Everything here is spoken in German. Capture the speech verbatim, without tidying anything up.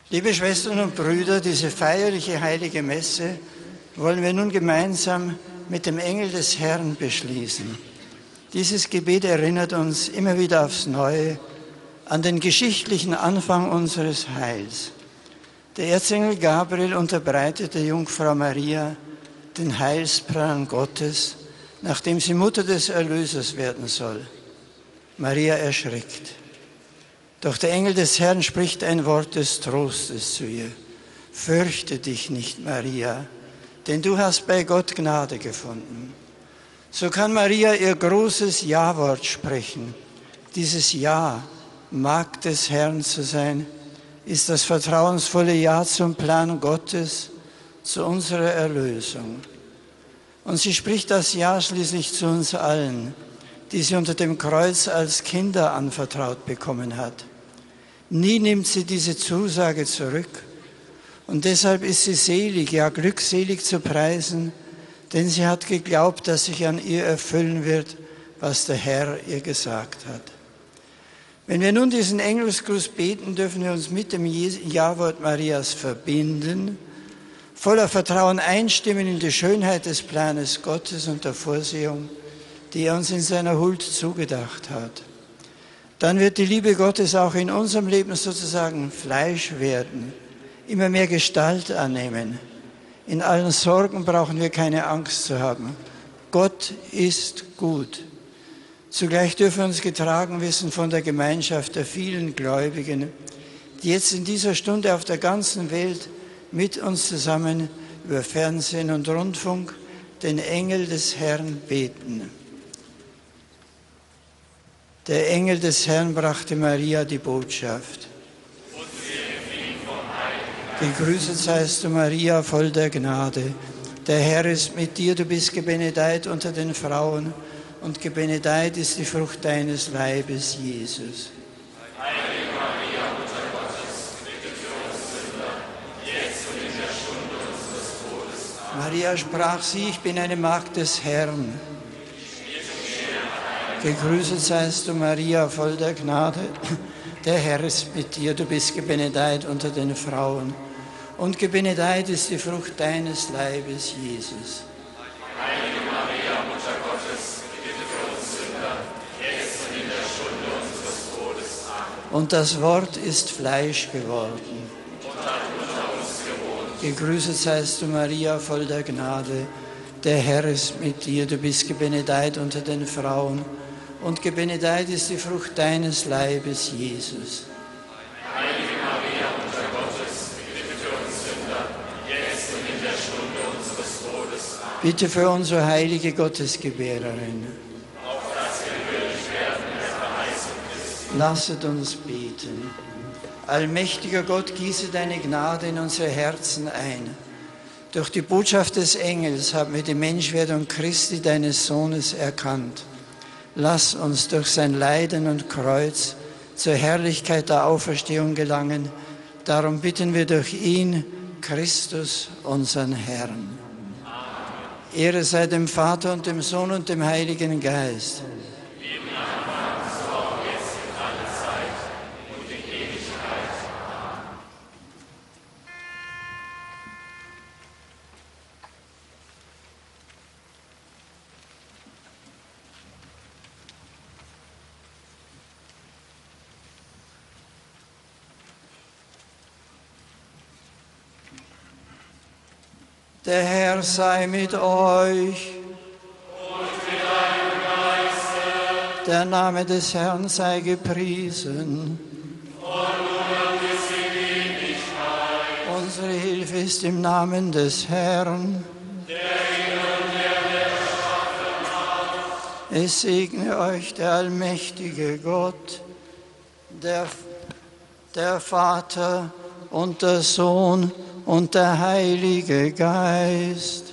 Liebe Schwestern und Brüder, diese feierliche heilige Messe wollen wir nun gemeinsam mit dem Engel des Herrn beschließen. Dieses Gebet erinnert uns immer wieder aufs Neue an den geschichtlichen Anfang unseres Heils. Der Erzengel Gabriel unterbreitet der Jungfrau Maria den Heilsplan Gottes, nachdem sie Mutter des Erlösers werden soll. Maria erschrickt. Doch der Engel des Herrn spricht ein Wort des Trostes zu ihr. Fürchte dich nicht, Maria, denn du hast bei Gott Gnade gefunden. So kann Maria ihr großes Ja-Wort sprechen. Dieses Ja, Magd des Herrn zu sein, ist das vertrauensvolle Ja zum Plan Gottes, zu unserer Erlösung. Und sie spricht das Ja schließlich zu uns allen, die sie unter dem Kreuz als Kinder anvertraut bekommen hat. Nie nimmt sie diese Zusage zurück und deshalb ist sie selig, ja glückselig zu preisen, denn sie hat geglaubt, dass sich an ihr erfüllen wird, was der Herr ihr gesagt hat. Wenn wir nun diesen Engelsgruß beten, dürfen wir uns mit dem Ja-Wort Marias verbinden, voller Vertrauen einstimmen in die Schönheit des Planes Gottes und der Vorsehung, die er uns in seiner Huld zugedacht hat. Dann wird die Liebe Gottes auch in unserem Leben sozusagen Fleisch werden, immer mehr Gestalt annehmen. In allen Sorgen brauchen wir keine Angst zu haben. Gott ist gut. Zugleich dürfen wir uns getragen wissen von der Gemeinschaft der vielen Gläubigen, die jetzt in dieser Stunde auf der ganzen Welt mit uns zusammen über Fernsehen und Rundfunk den Engel des Herrn beten. Der Engel des Herrn brachte Maria die Botschaft. Gegrüßet seist du, Maria, voll der Gnade. Der Herr ist mit dir, du bist gebenedeit unter den Frauen und gebenedeit ist die Frucht deines Leibes, Jesus. Heilige Maria, Mutter Gottes, bitte für uns Sünder, jetzt und in der Stunde unseres Todes. Amen. Maria sprach sie, ich bin eine Magd des Herrn. Gegrüßet seist du, Maria, voll der Gnade. Der Herr ist mit dir, du bist gebenedeit unter den Frauen. Und gebenedeit ist die Frucht deines Leibes, Jesus. Heilige Maria, Mutter Gottes, bitte für uns Sünder, jetzt und in der Stunde unseres Todes. Amen. Und das Wort ist Fleisch geworden. Und hat unter uns gewohnt. Gegrüßet seist du, Maria, voll der Gnade. Der Herr ist mit dir, du bist gebenedeit unter den Frauen. Und gebenedeit ist die Frucht deines Leibes, Jesus. Heilige Maria, Mutter Gottes, bitte für uns Sünder, jetzt und in der Stunde unseres Todes. Amen. Bitte für uns, o heilige Gottesgebärerin. Auf dass wir würdig werden der Verheißung Christi. Lasset uns beten. Allmächtiger Gott, gieße deine Gnade in unsere Herzen ein. Durch die Botschaft des Engels haben wir die Menschwerdung Christi, deines Sohnes, erkannt. Lass uns durch sein Leiden und Kreuz zur Herrlichkeit der Auferstehung gelangen. Darum bitten wir durch ihn, Christus, unseren Herrn. Amen. Ehre sei dem Vater und dem Sohn und dem Heiligen Geist. Wie im Anfang, so auch jetzt in alle Zeit und in Ewigkeit. Amen. Der Herr sei mit euch. Und mit deinem Geiste. Der Name des Herrn sei gepriesen. Und nun bis in Ewigkeit. Unsere Hilfe ist im Namen des Herrn. Der Himmel und der erschaffen hat. Es segne euch der allmächtige Gott, der, der Vater und der Sohn und der Heilige Geist.